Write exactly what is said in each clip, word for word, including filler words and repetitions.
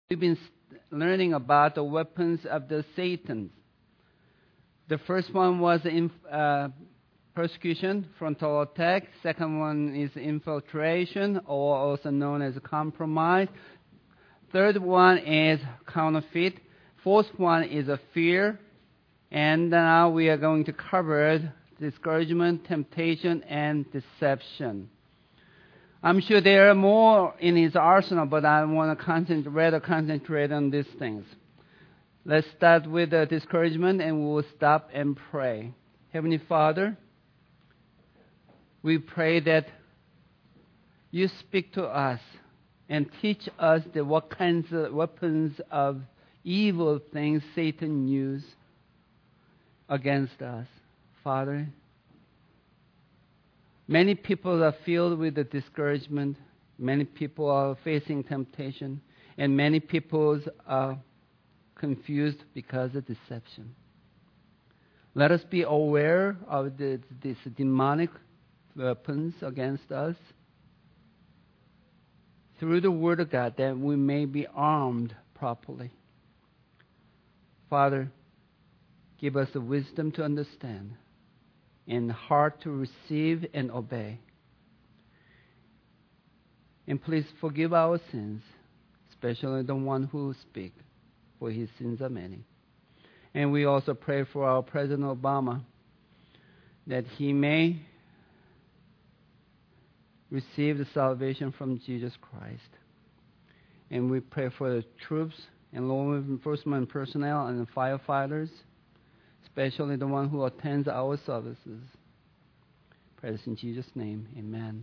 We've been learning about the weapons of the Satan. The first one was in, uh, persecution, frontal attack. Second one is infiltration, or also known as compromise. Third one is counterfeit. Fourth one is a fear. And now we are going to cover discouragement, temptation, and deception. I'm sure there are more in his arsenal, but I want to concentrate, rather concentrate on these things. Let's start with the discouragement, and we'll stop and pray. Heavenly Father, we pray that you speak to us and teach us the, what kinds of weapons of evil things Satan uses against us. Father, many people are filled with the discouragement. Many people are facing temptation. And many people are confused because of deception. Let us be aware of the, these demonic weapons against us through the Word of God, that we may be armed properly. Father, give us the wisdom to understand and heart to receive and obey. And please forgive our sins, especially the one who speaks, for his sins are many. And we also pray for our President Obama, that he may receive the salvation from Jesus Christ. And we pray for the troops and law enforcement personnel and the firefighters, especially the one who attends our services. Praise in Jesus' name, amen.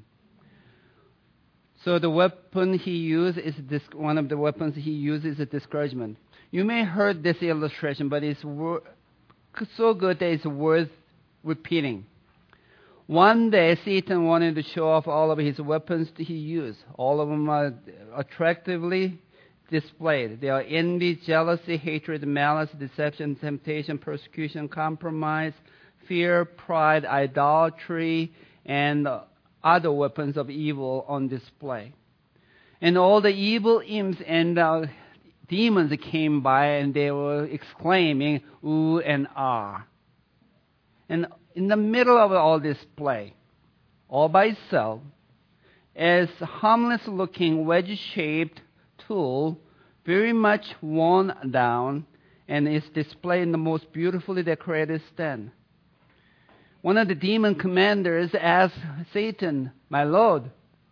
So the weapon he used is this, one of the weapons he uses is discouragement. You may have heard this illustration, but it's wor- so good that it's worth repeating. One day, Satan wanted to show off all of his weapons that he used. All of them are attractively displayed. They are envy, jealousy, hatred, malice, deception, temptation, persecution, compromise, fear, pride, idolatry, and other weapons of evil on display. And all the evil imps and uh, demons came by, and they were exclaiming, ooh and ah. And in the middle of all this play, all by itself, is a harmless-looking wedge-shaped tool, very much worn down, and is displayed in the most beautifully decorated stand. One of the demon commanders asked Satan, "My Lord,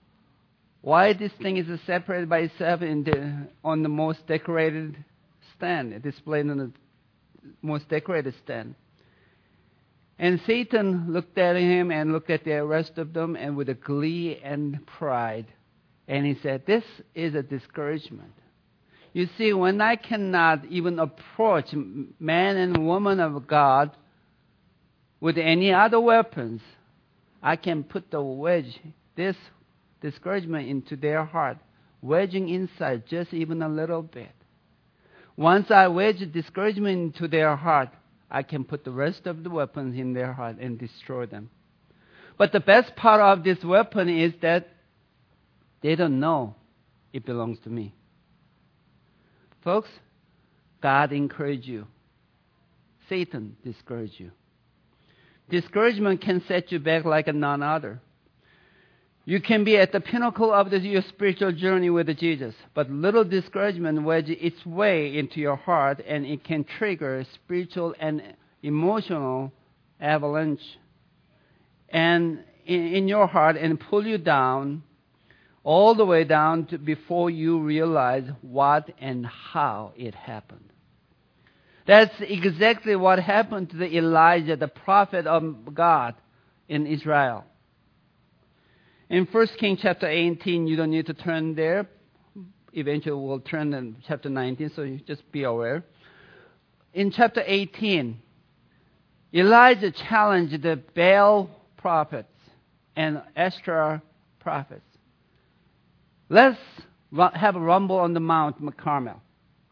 why this thing is separated by itself in the, on the most decorated stand, displayed on the most decorated stand?" And Satan looked at him and looked at the rest of them, and with a glee and pride, and he said, "This is a discouragement. You see, when I cannot even approach man and woman of God with any other weapons, I can put the wedge, this discouragement into their heart, wedging inside just even a little bit. Once I wedge discouragement into their heart, I can put the rest of the weapons in their heart and destroy them." But the best part of this weapon is that they don't know it belongs to me. Folks, God encourage you. Satan discourage you. Discouragement can set you back like a none other. You can be at the pinnacle of the, your spiritual journey with Jesus, but little discouragement wedges its way into your heart, and it can trigger spiritual and emotional avalanche and in, in your heart and pull you down all the way down to before you realize what and how it happened. That's exactly what happened to the Elijah, the prophet of God in Israel. In First Kings chapter eighteen, you don't need to turn there. Eventually we'll turn to chapter nineteen, so you just be aware. In chapter eighteen, Elijah challenged the Baal prophets and Ashtoreth prophets. Let's have a rumble on the Mount Carmel.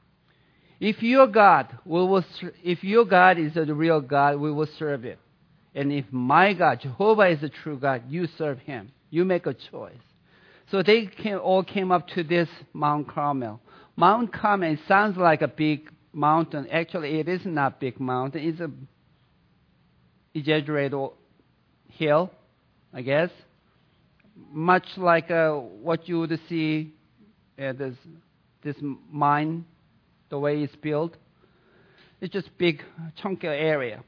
If your God, we will, if your God is the real God, we will serve it. And if my God, Jehovah, is the true God, you serve him. You make a choice. So they came, all came up to this Mount Carmel. Mount Carmel, it sounds like a big mountain. Actually, it is not a big mountain. It's a exaggerated hill, I guess. Much like uh, what you would see at this, this mine, the way it's built. It's just big, chunky area.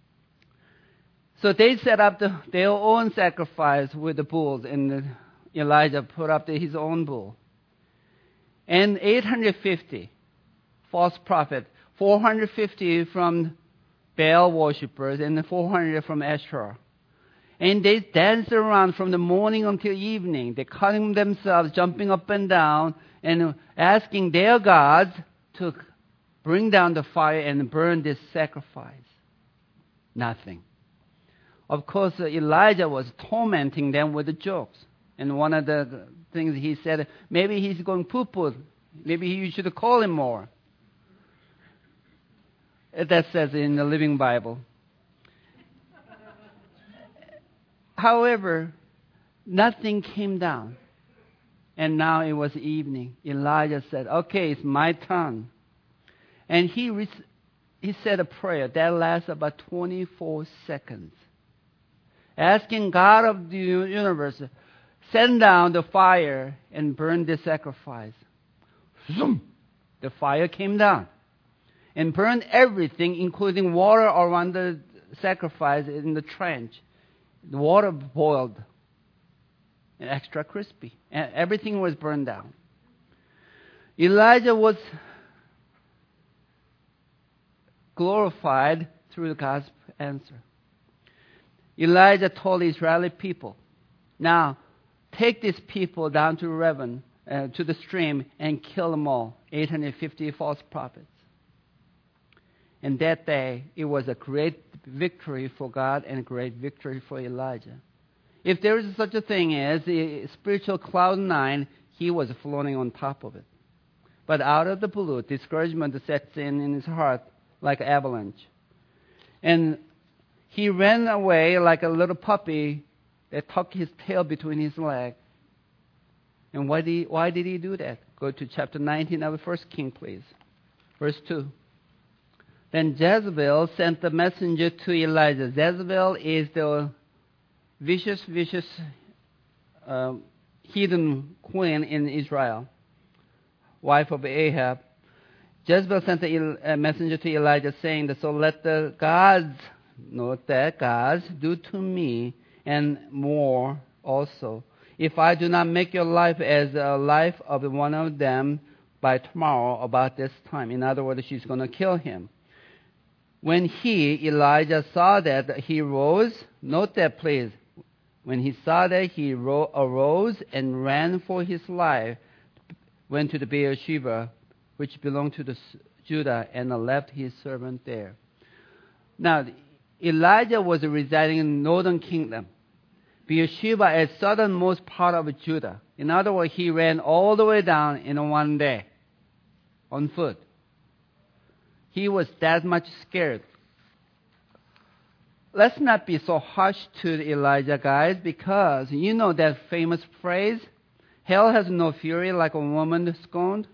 So they set up the, their own sacrifice with the bulls, and Elijah put up the, his own bull. And eight hundred fifty false prophets, four hundred fifty from Baal worshippers, and four hundred from Asherah. And they danced around from the morning until evening. They cutting themselves, jumping up and down, and asking their gods to bring down the fire and burn this sacrifice. Nothing. Of course, Elijah was tormenting them with the jokes. And one of the things he said, maybe he's going poo-poo. Maybe you should call him more. That says in the Living Bible. However, nothing came down. And now it was evening. Elijah said, okay, it's my turn. And he, re- he said a prayer that lasted about twenty-four seconds. Asking God of the universe, send down the fire and burn the sacrifice. Zoom! The fire came down and burned everything, including water around the sacrifice in the trench. The water boiled and extra crispy. And everything was burned down. Elijah was glorified through God's answer. Elijah told the Israeli people, now take these people down to Revan, uh, to the stream, and kill them all, eight hundred fifty false prophets. And that day, it was a great victory for God and a great victory for Elijah. If there is such a thing as a spiritual cloud nine, he was floating on top of it. But out of the blue, discouragement sets in in his heart like an avalanche. And he ran away like a little puppy that tucked his tail between his legs. And why did he, why did he do that? Go to chapter nineteen of the First King, please. Verse two. Then Jezebel sent the messenger to Elijah. Jezebel is the vicious, vicious uh, heathen queen in Israel, wife of Ahab. Jezebel sent a messenger to Elijah saying that, so let the gods, note that, gods, do to me and more also, if I do not make your life as a life of one of them by tomorrow about this time. In other words, she's going to kill him. When he, Elijah, saw that, he rose. Note that, please. When he saw that, he ro- arose and ran for his life, went to the Beersheba, which belonged to the Judah, and left his servant there. Now, Elijah was residing in the northern kingdom. Beersheba is southernmost part of Judah. In other words, he ran all the way down in one day, on foot. He was that much scared. Let's not be so harsh to Elijah, guys, because you know that famous phrase, hell has no fury like a woman scorned.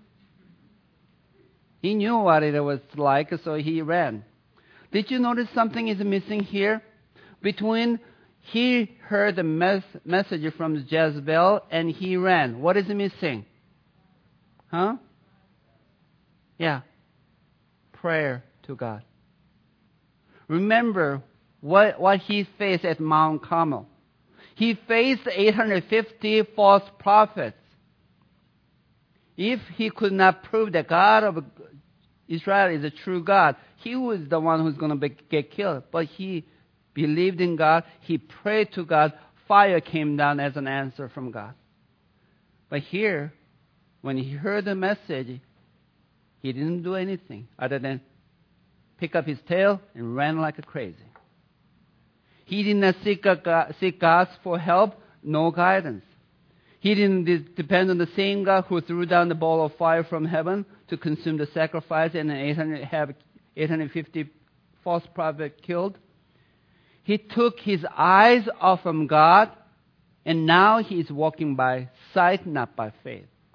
He knew what it was like, so he ran. Did you notice something is missing here? Between he heard the mes- message from Jezebel and he ran. What is missing? Huh? Yeah. Prayer to God. Remember what, what he faced at Mount Carmel. He faced eight hundred fifty false prophets. If he could not prove that God of Israel is a true God, he was the one who's going to be, get killed. But he believed in God. He prayed to God. Fire came down as an answer from God. But here, when he heard the message, he didn't do anything other than pick up his tail and ran like a crazy. He did not seek, God, seek God for help, no guidance. He didn't de- depend on the same God who threw down the ball of fire from heaven to consume the sacrifice and eight hundred, have eight hundred fifty false prophets killed. He took his eyes off from God, and now he's walking by sight, not by faith.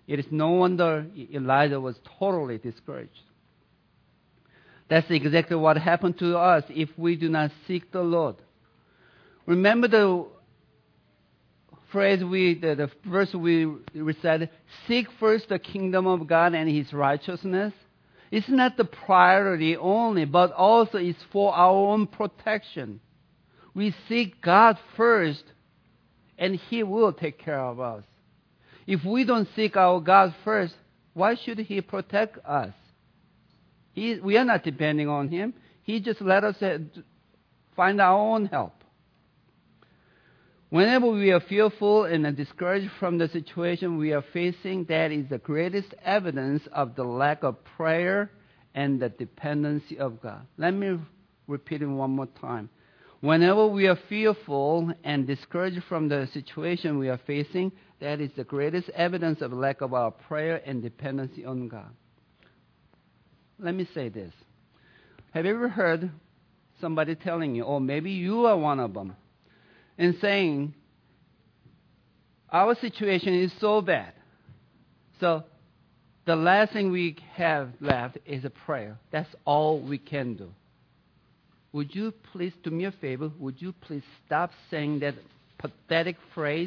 It is no wonder Elijah was totally discouraged. That's exactly what happened to us if we do not seek the Lord. Remember the phrase we, the, the verse we recited, seek first the kingdom of God and His righteousness. It's not the priority only, but also it's for our own protection. We seek God first, and He will take care of us. If we don't seek our God first, why should He protect us? He, we are not depending on Him. He just let us find our own help. Whenever we are fearful and discouraged from the situation we are facing, that is the greatest evidence of the lack of prayer and the dependency of God. Let me repeat it one more time. Whenever we are fearful and discouraged from the situation we are facing, that is the greatest evidence of lack of our prayer and dependency on God. Let me say this. Have you ever heard somebody telling you, or maybe you are one of them, and saying, our situation is so bad, so the last thing we have left is a prayer. That's all we can do. Would you please do me a favor? Would you please stop saying that pathetic phrase?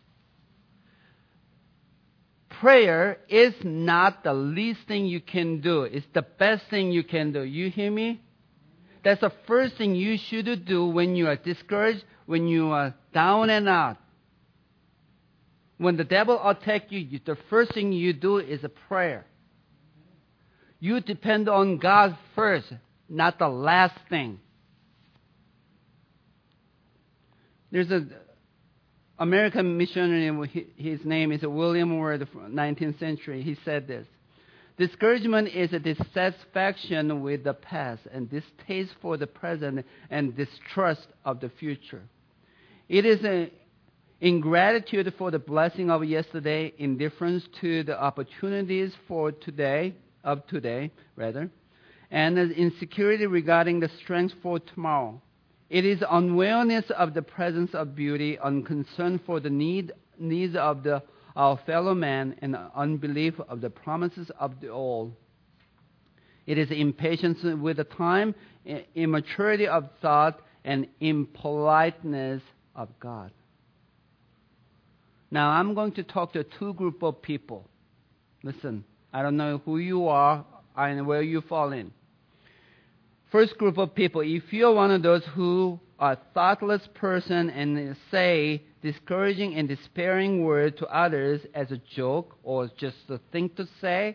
Prayer is not the least thing you can do. It's the best thing you can do. You hear me? That's the first thing you should do when you are discouraged, when you are down and out. When the devil attacks you, the first thing you do is a prayer. You depend on God first, not the last thing. There's an American missionary, his name is William Ward, from nineteenth century. He said this: discouragement is a dissatisfaction with the past and distaste for the present and distrust of the future. It is an ingratitude for the blessing of yesterday, indifference to the opportunities for today, of today, rather, and an insecurity regarding the strength for tomorrow. It is unawareness of the presence of beauty, unconcern for the need, needs of the, our fellow man, and unbelief of the promises of the old. It is impatience with the time, immaturity of thought, and impoliteness of God. Now, I'm going to talk to two groups of people. Listen, I don't know who you are and where you fall in. First group of people, if you're one of those who are a thoughtless person and say discouraging and despairing words to others as a joke or just a thing to say,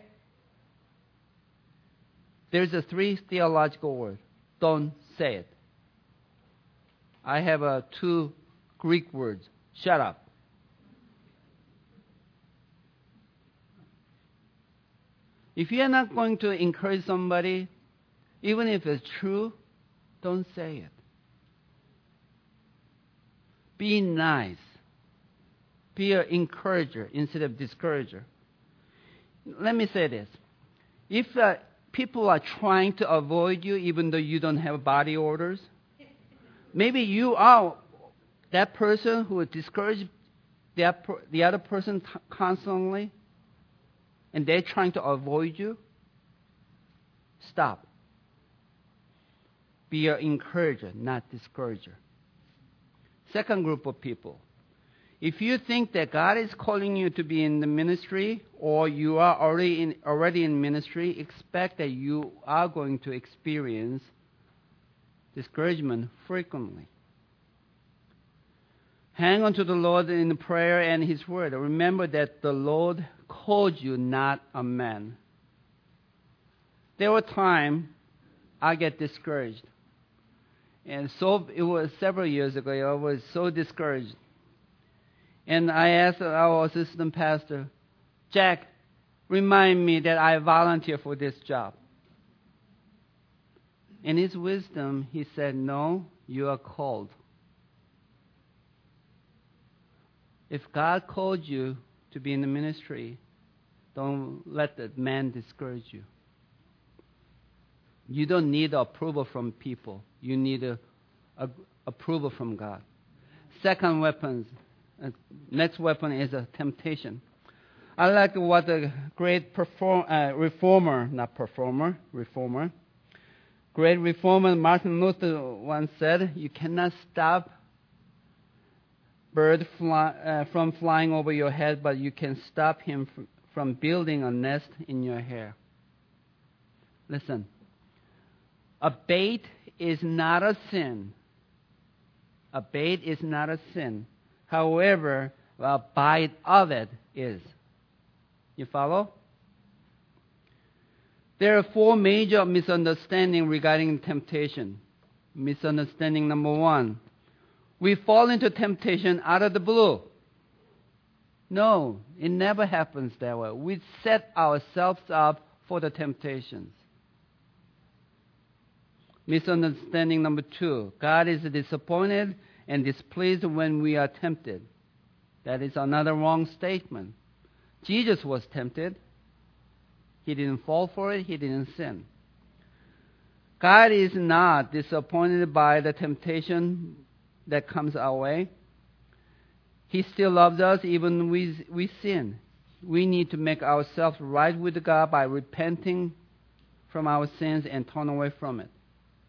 there's a three theological words. Don't say it. I have uh, two Greek words. Shut up. If you're not going to encourage somebody, even if it's true, don't say it. Be nice. Be an encourager instead of discourager. Let me say this. If uh, people are trying to avoid you even though you don't have body odors, maybe you are that person who discourages the, the other person t- constantly, and they're trying to avoid you. Stop. Be an encourager, not discourager. Second group of people. If you think that God is calling you to be in the ministry or you are already in, already in ministry, expect that you are going to experience discouragement frequently. Hang on to the Lord in prayer and His Word. Remember that the Lord called you, not a man. There were times I get discouraged. And so it was several years ago, I was so discouraged. And I asked our assistant pastor, Jack, remind me that I volunteer for this job. In his wisdom, he said, no, you are called. If God called you to be in the ministry, don't let the man discourage you. You don't need approval from people. You need a, a, approval from God. Second weapon, uh, next weapon is a temptation. I like what a great perform, uh, reformer, not performer, reformer, great reformer Martin Luther once said, you cannot stop bird fly, uh, from flying over your head, but you can stop him from, from building a nest in your hair. Listen, a bait is not a sin. A bait is not a sin. However, a bite of it is. You follow? There are four major misunderstandings regarding temptation. Misunderstanding number one. We fall into temptation out of the blue. No, it never happens that way. We set ourselves up for the temptations. Misunderstanding number two. God is disappointed and displeased when we are tempted. That is another wrong statement. Jesus was tempted. He didn't fall for it. He didn't sin. God is not disappointed by the temptation that comes our way. He still loves us even when we, we sin. We need to make ourselves right with God by repenting from our sins and turn away from it.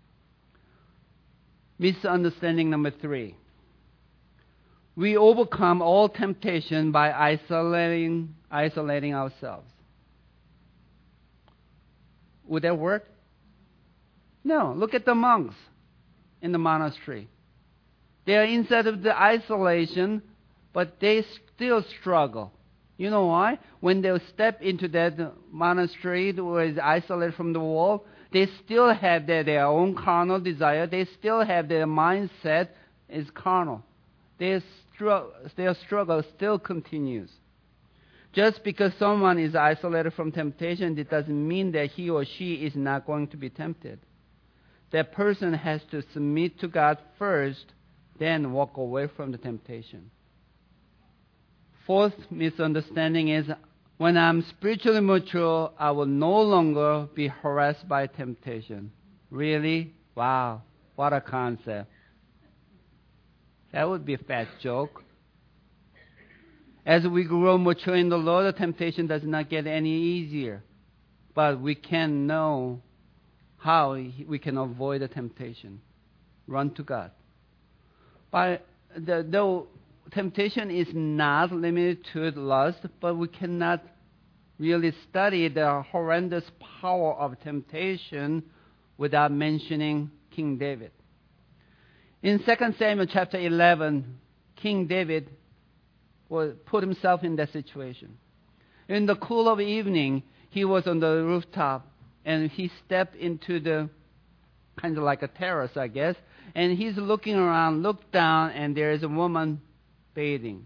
Misunderstanding number three. We overcome all temptation by isolating, isolating ourselves. Would that work? No. Look at the monks in the monastery. They are inside of the isolation, but they still struggle. You know why? When they step into that monastery where is isolated from the world, they still have their, their own carnal desire. They still have their mindset is carnal. Their, stru- their struggle still continues. Just because someone is isolated from temptation, it doesn't mean that he or she is not going to be tempted. That person has to submit to God first, then walk away from the temptation. Fourth misunderstanding is, when I'm spiritually mature, I will no longer be harassed by temptation. Really? Wow, what a concept. That would be a fat joke. As we grow mature in the Lord, the temptation does not get any easier. But we can know how we can avoid the temptation. Run to God. By the, though temptation is not limited to lust, but we cannot really study the horrendous power of temptation without mentioning King David. In Second Samuel chapter eleven, King David put himself in that situation. In the cool of evening, he was on the rooftop, and he stepped into the kind of like a terrace, I guess, and he's looking around, looked down, and there is a woman bathing.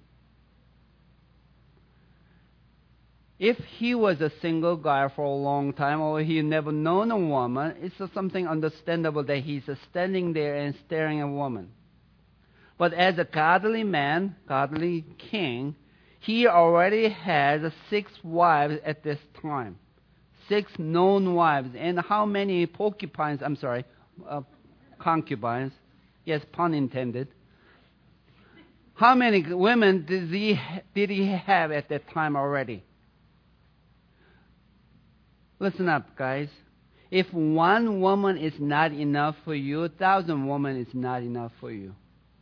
If he was a single guy for a long time, or he never known a woman, it's something understandable that he's standing there and staring at a woman. But as a godly man, godly king, he already has six wives at this time. Six known wives. And how many porcupines, I'm sorry, uh, concubines, yes, pun intended. How many women did he, did he have at that time already? Listen up, guys. If one woman is not enough for you, a thousand women is not enough for you.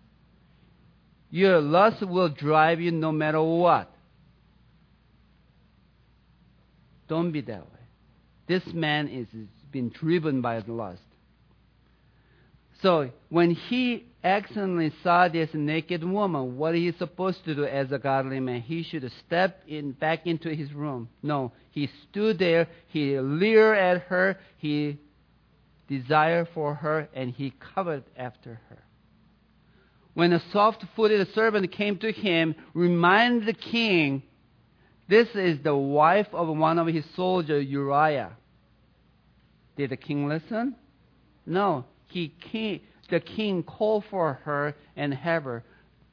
Your lust will drive you no matter what. Don't be that way. This man is been driven by the lust. So when he accidentally saw this naked woman, what is he supposed to do as a godly man? He should step in back into his room. No, he stood there, he leered at her, he desired for her, and he covered after her. When a soft-footed servant came to him, reminded the king, this is the wife of one of his soldiers, Uriah. Did the king listen? No. He came, the king called for her and have her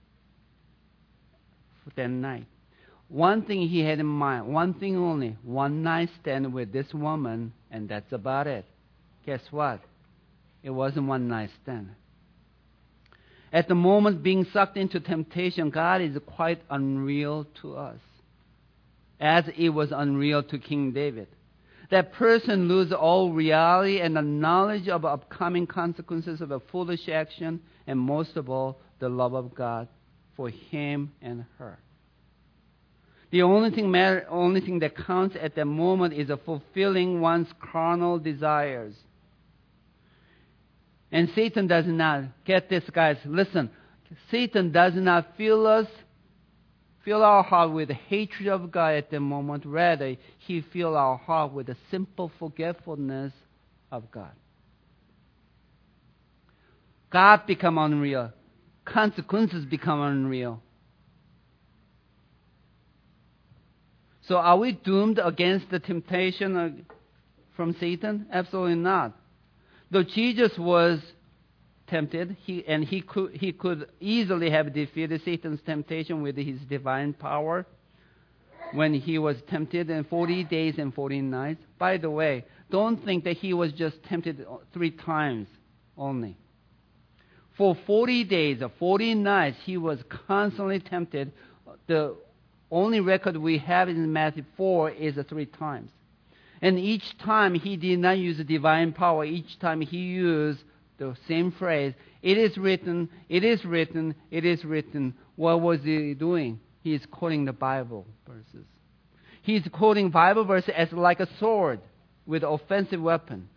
for that night. One thing he had in mind, one thing only, one night stand with this woman, and that's about it. Guess what? It wasn't one night stand. At the moment being sucked into temptation, God is quite unreal to us. as it was unreal to King David. That person loses all reality and the knowledge of upcoming consequences of a foolish action, and most of all, the love of God for him and her. The only thing matter, only thing that counts at that moment is a fulfilling one's carnal desires. And Satan does not, get this guys, listen, Satan does not fill us, fill our heart with hatred of God at the moment. Rather, he fills our heart with a simple forgetfulness of God. God become unreal. Consequences become unreal. So are we doomed against the temptation from Satan? Absolutely not. Though Jesus was tempted, he, and he could, he could easily have defeated Satan's temptation with his divine power when he was tempted in forty days and forty nights. By the way, don't think that he was just tempted three times only. For forty days or forty nights, he was constantly tempted. The only record we have in Matthew four is three times. And each time he did not use divine power. Each time he used the same phrase, it is written, it is written, it is written. What was he doing? He is quoting the Bible verses. He is quoting Bible verses as like a sword with offensive weapon.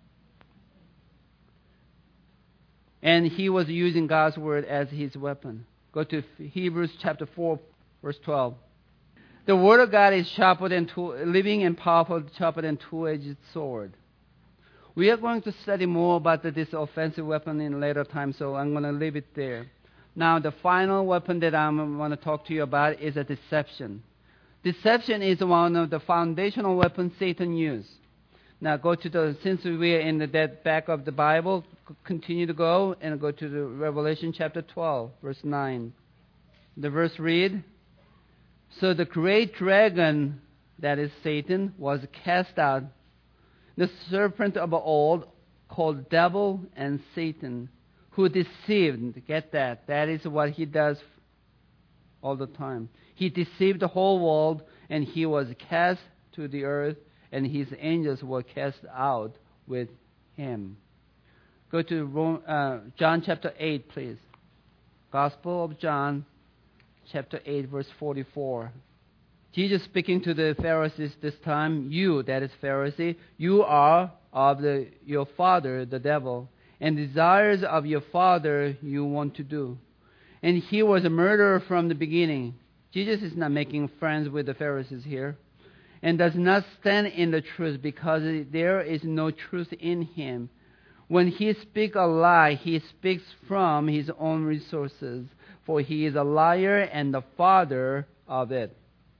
And he was using God's word as his weapon. Go to Hebrews chapter four, verse twelve. The word of God is sharper than two, living and powerful, sharper than two-edged sword. We are going to study more about this offensive weapon in later time, so I'm going to leave it there. Now, the final weapon that I want to talk to you about is a deception. Deception is one of the foundational weapons Satan used. Now, go to the, since we are in the dead back of the Bible, continue to go and go to the Revelation chapter twelve, verse nine. The verse read, "So the great dragon, that is Satan, was cast out, the serpent of old, called Devil and Satan, who deceived," get that, that is what he does all the time. He deceived the whole world, and he was cast to the earth, and his angels were cast out with him. Go to Rome, uh, John chapter eight, please. Gospel of John, chapter eight, verse forty-four. Jesus speaking to the Pharisees this time, "You," that is Pharisee, "you are of the, your father, the devil, and desires of your father you want to do. And he was a murderer from the beginning." Jesus is not making friends with the Pharisees here. "And does not stand in the truth, because there is no truth in him. When he speaks a lie, he speaks from his own resources, for he is a liar and the father of it."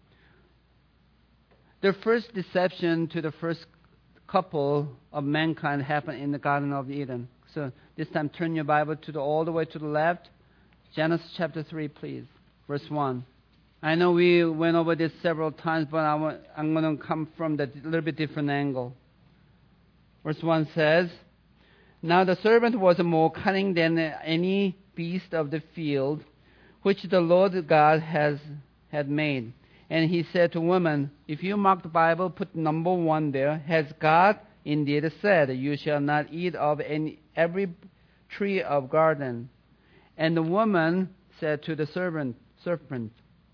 The first deception to the first couple of mankind happened in the Garden of Eden. So this time turn your Bible to the, all the way to the left. Genesis chapter three, please. Verse one. I know we went over this several times, but I want, I'm going to come from a little bit different angle. Verse one says, "Now the serpent was more cunning than any beast of the field, which the Lord God has had made. And he said to woman," if you mark the Bible, put number one there, "Has God indeed said, you shall not eat of any, every tree of garden?" And the woman said to the serpent, serpent,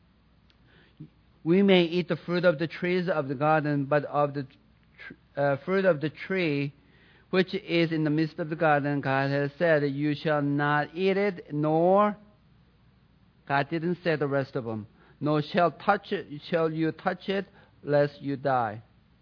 "We may eat the fruit of the trees of the garden, but of the tr- uh, fruit of the tree which is in the midst of the garden, God has said, you shall not eat it, nor," God didn't say the rest of them, "nor shall touch it, shall you touch it, lest you die."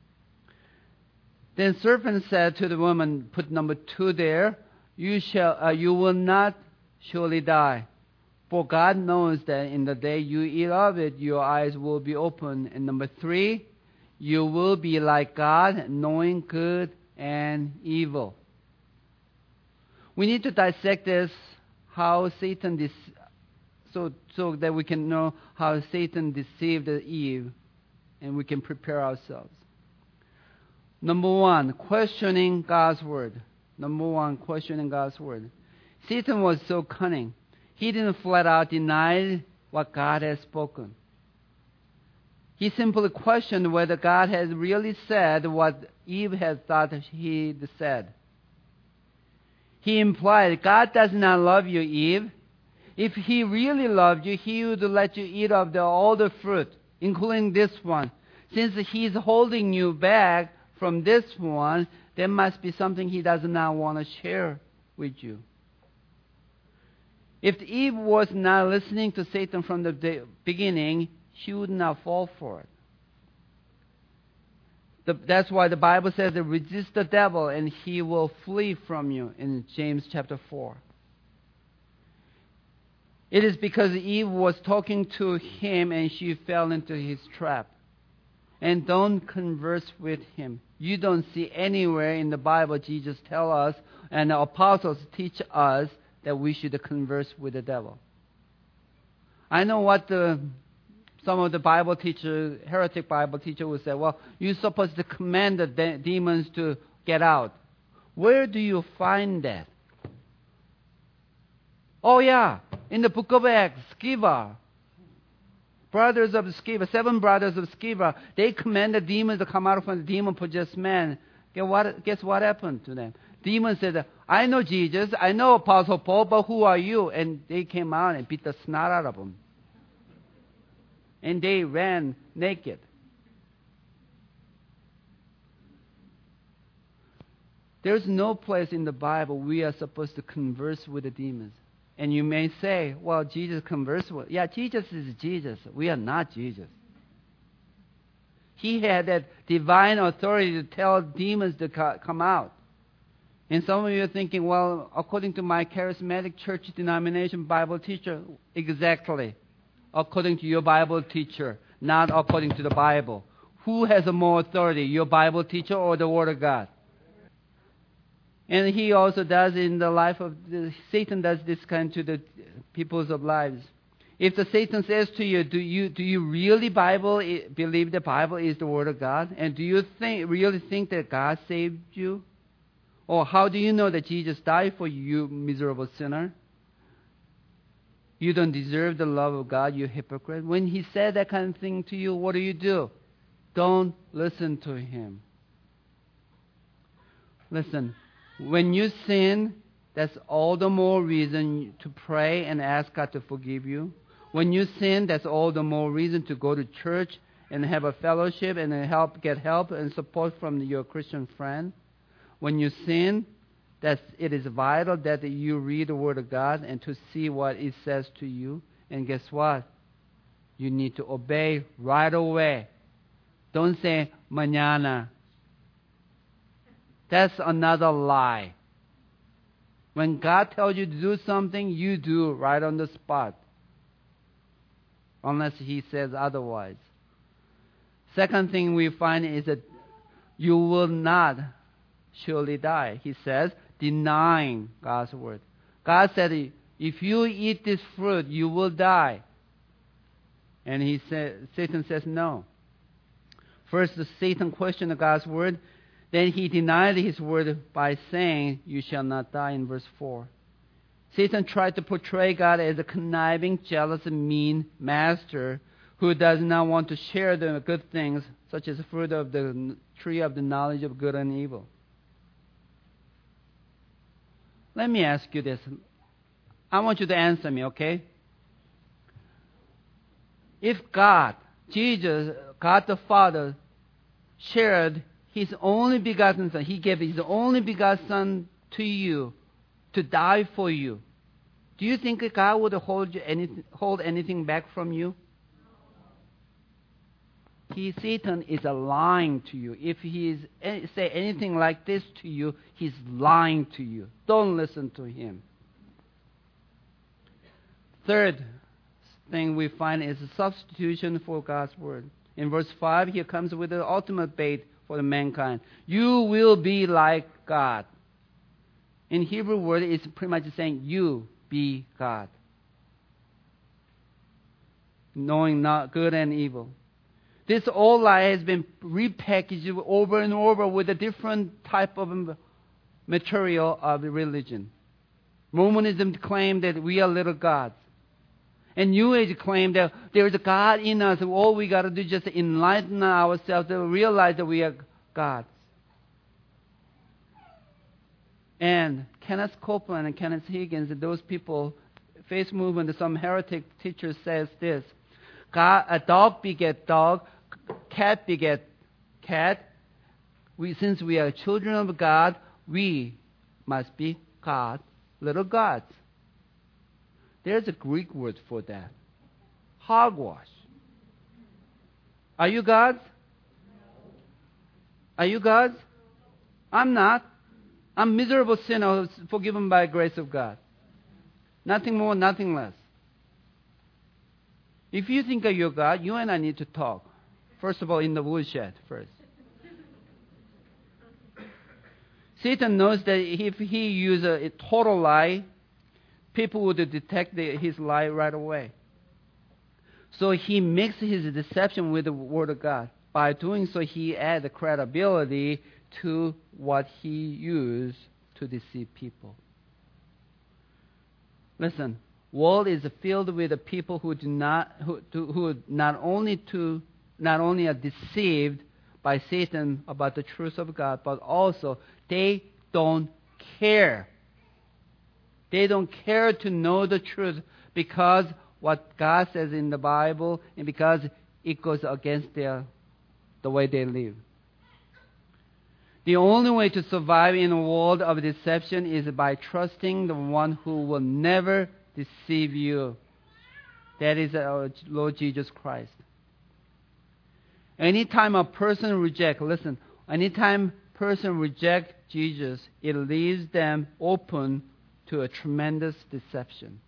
Then serpent said to the woman, put number two there, "You shall, uh, you will not surely die. For God knows that in the day you eat of it, your eyes will be open." And number three, "You will be like God, knowing good and evil." We need to dissect this, how Satan, dece- so so that we can know how Satan deceived Eve, and we can prepare ourselves. Number one, questioning God's word. Number one, questioning God's word. Satan was so cunning. He didn't flat out deny what God has spoken. He simply questioned whether God has really said what Eve had thought he said. He implied, God does not love you, Eve. If he really loved you, he would let you eat of the, all the fruit, including this one. Since he's holding you back from this one, there must be something he does not want to share with you. If Eve was not listening to Satan from the beginning, she would not fall for it. The, that's why the Bible says that resist the devil and he will flee from you in James chapter four. It is because Eve was talking to him and she fell into his trap. And don't converse with him. You don't see anywhere in the Bible Jesus tell us and the apostles teach us that we should converse with the devil. I know what the, some of the Bible teachers, heretic Bible teachers will say, well, you're supposed to command the de- demons to get out. Where do you find that? Oh yeah, in the book of Acts, Sceva. Brothers of Sceva, seven brothers of Sceva, they commanded demons to come out from the demon-possessed man. Guess what, guess what happened to them? Demons said, I know Jesus, I know Apostle Paul, but who are you? And they came out and beat the snot out of them. And they ran naked. There's no place in the Bible we are supposed to converse with the demons. And you may say, well, Jesus conversed with... Yeah, Jesus is Jesus. We are not Jesus. He had that divine authority to tell demons to come out. And some of you are thinking, well, according to my charismatic church denomination Bible teacher, exactly. According to your Bible teacher, not according to the Bible. Who has more authority, your Bible teacher or the Word of God? And he also does in the life of, the, Satan does this kind to the people's of lives. If the Satan says to you, do you do you really Bible believe the Bible is the Word of God? And do you think really think that God saved you? Or how do you know that Jesus died for you, you miserable sinner? You don't deserve the love of God, you hypocrite. When he said that kind of thing to you, what do you do? Don't listen to him. Listen, when you sin, that's all the more reason to pray and ask God to forgive you. When you sin, that's all the more reason to go to church and have a fellowship and help, get help and support from your Christian friend. When you sin, that's, it is vital that you read the Word of God and to see what it says to you. And guess what? You need to obey right away. Don't say, mañana. That's another lie. When God tells you to do something, you do right on the spot. Unless he says otherwise. Second thing we find is that you will not surely die. He says, denying God's word. God said, if you eat this fruit, you will die. And he said, Satan says no. First, Satan questioned God's word. Then he denied his word by saying, you shall not die, in verse four. Satan tried to portray God as a conniving, jealous, and mean master who does not want to share the good things, such as the fruit of the tree of the knowledge of good and evil. Let me ask you this. I want you to answer me, okay? If God, Jesus, God the Father, shared His only begotten Son, He gave His only begotten Son to you to die for you, do you think God would hold, you any, hold anything back from you? He, Satan is lying to you. If he is say anything like this to you, he's lying to you. Don't listen to him. Third thing we find is a substitution for God's word. In verse five, he comes with the ultimate bait for the mankind. You will be like God. In Hebrew word, it's pretty much saying, you be God. Knowing not good and evil. This old lie has been repackaged over and over with a different type of material of religion. Mormonism claims that we are little gods. And New Age claim that there is a God in us. All we got to do is just enlighten ourselves to realize that we are gods. And Kenneth Copeland and Kenneth Higgins, those people, faith movement, some heretic teacher says this: God, a dog beget dog, cat beget cat. We, since we are children of God, we must be God, little gods. There's a Greek word for that. Hogwash. Are you gods? Are you gods? I'm not. I'm a miserable sinner forgiven by the grace of God. Nothing more, nothing less. If you think of your God, you and I need to talk. First of all, in the woodshed first. Satan knows that if he uses a total lie, people would detect the, his lie right away. So he mixes his deception with the Word of God. By doing so, he adds credibility to what he used to deceive people. Listen, world is filled with the people who do not who, to, who not only to not only are deceived by Satan about the truth of God, but also they don't care. They don't care to know the truth because what God says in the Bible and because it goes against their the way they live. The only way to survive in a world of deception is by trusting the one who will never deceive you. That is our Lord Jesus Christ. Anytime a person rejects, listen, anytime a person rejects Jesus, it leaves them open to a tremendous deception.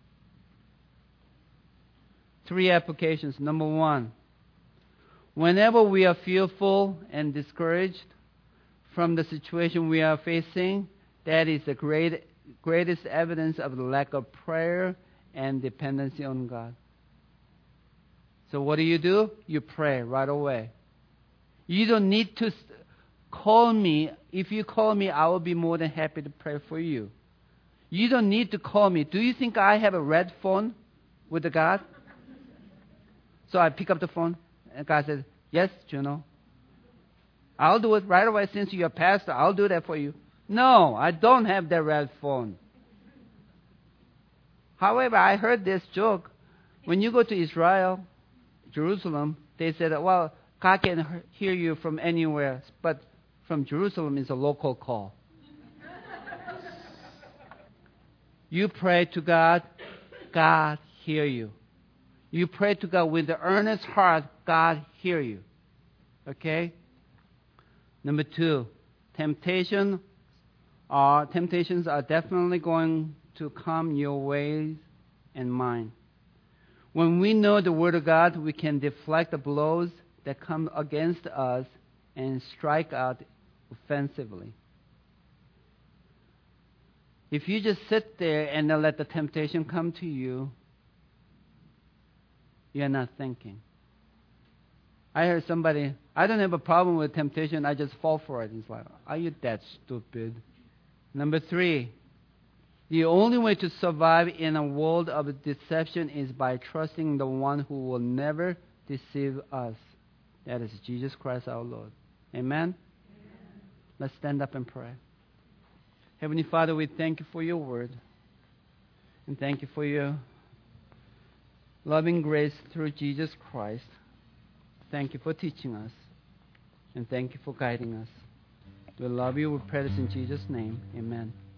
Three applications. Number one, whenever we are fearful and discouraged from the situation we are facing, that is the great, greatest evidence of the lack of prayer and dependency on God. So what do you do? You pray right away. You don't need to call me. If you call me, I will be more than happy to pray for you. You don't need to call me. Do you think I have a red phone with the God? So I pick up the phone, and God says, yes, Juno. I'll do it right away since you're a pastor. I'll do that for you. No, I don't have that red phone. However, I heard this joke. When you go to Israel, Jerusalem, they said, well, God can hear you from anywhere, but from Jerusalem is a local call. You pray to God, God hear you. You pray to God with the earnest heart, God hear you. Okay? Number two, temptation are, temptations are definitely going to come your ways and mine. When we know the Word of God, we can deflect the blows that come against us and strike out offensively. If you just sit there and then let the temptation come to you, you're not thinking. I heard somebody, I don't have a problem with temptation, I just fall for it. It's like, are you that stupid? Number three, the only way to survive in a world of deception is by trusting the one who will never deceive us. That is Jesus Christ our Lord. Amen? Amen. Let's stand up and pray. Heavenly Father, we thank you for your word. And thank you for your loving grace through Jesus Christ. Thank you for teaching us. And thank you for guiding us. We love you. We pray this in Jesus' name. Amen.